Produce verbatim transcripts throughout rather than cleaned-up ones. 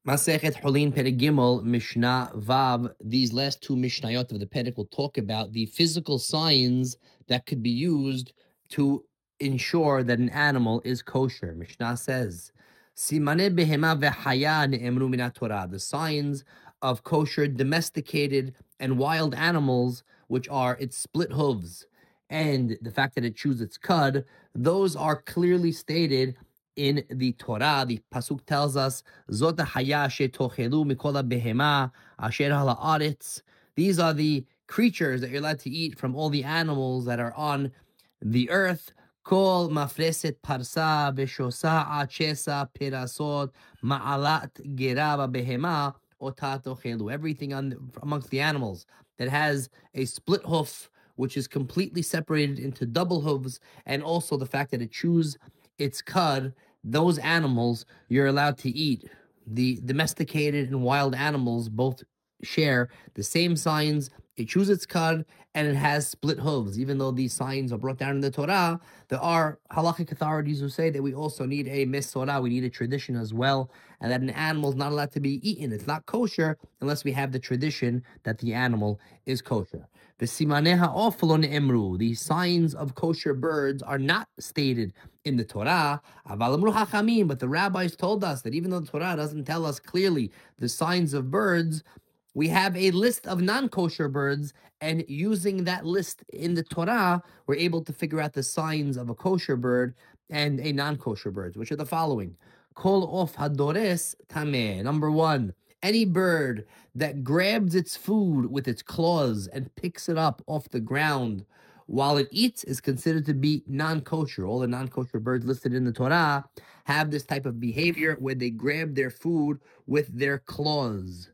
Masechet Holin Perek Gimel Mishnah Vav. These last two Mishnayot of the Perek will talk about the physical signs that could be used to ensure that an animal is kosher. Mishnah says, Simane behema v'haya ne'emru min Torah. The signs of kosher, domesticated, and wild animals, which are its split hooves and the fact that it chews its cud, those are clearly stated in the Torah. The pasuk tells us, "Zot haya asher tochelu mikol behema asher hala aretz." These are the creatures that you're allowed to eat from all the animals that are on the earth. Kol mafreset parsa veshosa achesa perasot ma'alat geraba behema otat tochelu. Everything on the, amongst the animals that has a split hoof, which is completely separated into double hooves, and also the fact that it chews its cud, those animals you're allowed to eat. The domesticated and wild animals both share the same signs. It chews its cud and it has split hooves. Even though these signs are brought down in the Torah, there are halachic authorities who say that we also need a mesorah, we need a tradition as well, and that an animal is not allowed to be eaten. It's not kosher unless we have the tradition that the animal is kosher. The simaneha ofalon emru, the signs of kosher birds are not stated in the Torah, but the rabbis told us that even though the Torah doesn't tell us clearly the signs of birds, we have a list of non-kosher birds, and using that list in the Torah, we're able to figure out the signs of a kosher bird and a non-kosher bird, which are the following. Kol of hadores tameh. Number one, any bird that grabs its food with its claws and picks it up off the ground while it eats is considered to be non-kosher. All the non-kosher birds listed in the Torah have this type of behavior where they grab their food with their claws.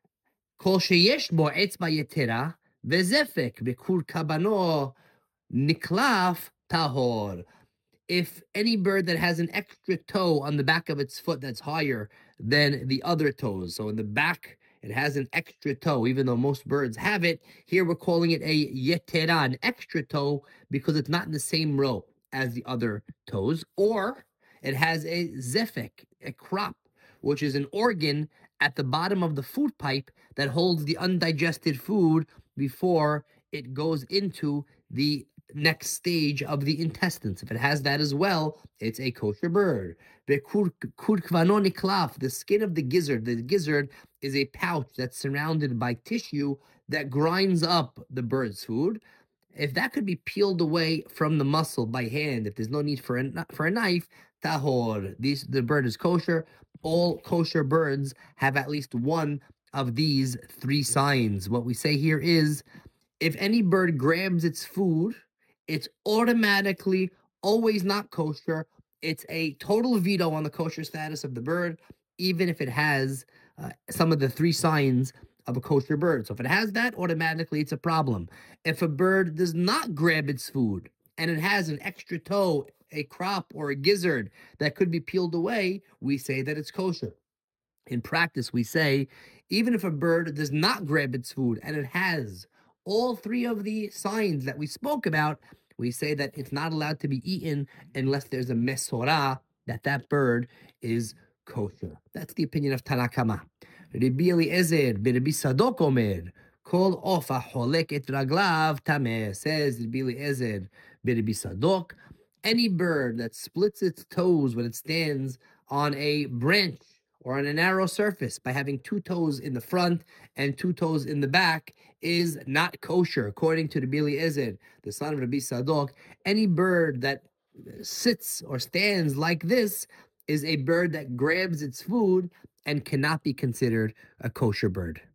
Kol sheyesh bo etzba yetera vezefek bekur kabano niklaf tahor. If any bird that has an extra toe on the back of its foot that's higher than the other toes, so in the back it has an extra toe, even though most birds have it, here we're calling it a yetera, an extra toe, because it's not in the same row as the other toes, or it has a zefek, a crop, which is an organ at the bottom of the food pipe that holds the undigested food before it goes into the next stage of the intestines. If it has that as well, it's a kosher bird. The skin of the gizzard. The gizzard is a pouch that's surrounded by tissue that grinds up the bird's food. If that could be peeled away from the muscle by hand, if there's no need for a, for a knife, tahor, these, the bird is kosher. All kosher birds have at least one of these three signs. What we say here is, if any bird grabs its food, it's automatically always not kosher. It's a total veto on the kosher status of the bird, even if it has uh, some of the three signs of a kosher bird. So if it has that, automatically it's a problem. If a bird does not grab its food and it has an extra toe, a crop, or a gizzard that could be peeled away, we say that it's kosher. In practice, we say, even if a bird does not grab its food and it has all three of the signs that we spoke about, we say that it's not allowed to be eaten unless there's a mesorah, that that bird is kosher. That's the opinion of Tanna Kama. Rabbi Eliezer b'Rabbi Sadok omer, kol of ha'cholek et raglav tameh, says Rabbi Eliezer b'Rabbi Sadok, any bird that splits its toes when it stands on a branch or on a narrow surface by having two toes in the front and two toes in the back is not kosher. According to Rabbi Eliezer, the son of Rabbi Sadok, any bird that sits or stands like this is a bird that grabs its food and cannot be considered a kosher bird.